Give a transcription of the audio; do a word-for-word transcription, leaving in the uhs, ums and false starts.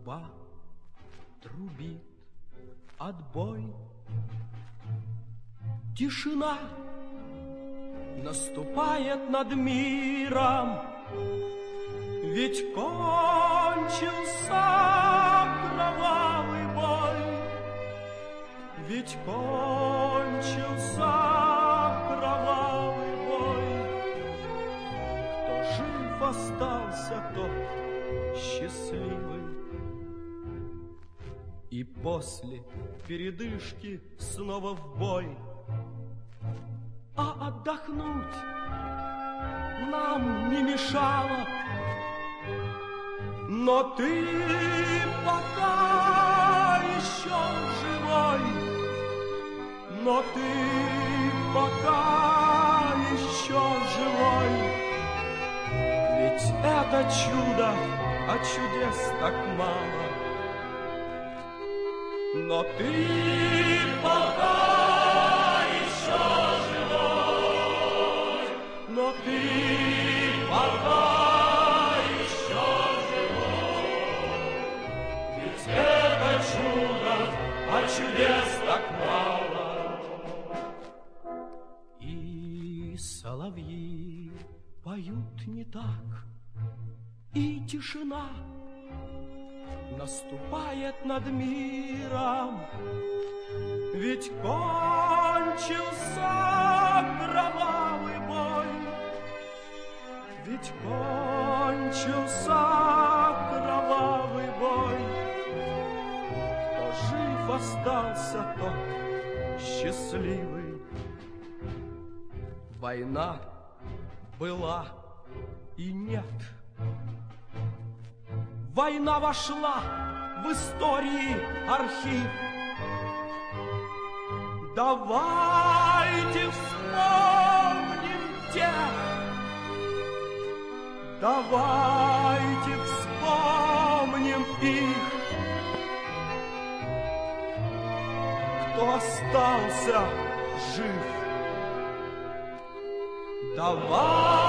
труба трубит отбой. Тишина наступает над миром, ведь кончился кровавый бой, ведь кончился кровавый бой. Кто жив остался, тот счастливый. И после передышки снова в бой. А отдохнуть нам не мешало. Но ты пока еще живой, но ты пока еще живой. Ведь это чудо, а чудес так мало. Но ты пока еще живой, но ты пока еще живой. Ведь это чудо, а чудес так мало. И соловьи поют не так, и тишина наступает над миром, ведь кончился кровавый бой, ведь кончился кровавый бой. Кто жив остался, тот счастливый. Война была и нет. Война вошла в истории архив. Давайте вспомним тех, давайте вспомним их, кто остался жив. Давай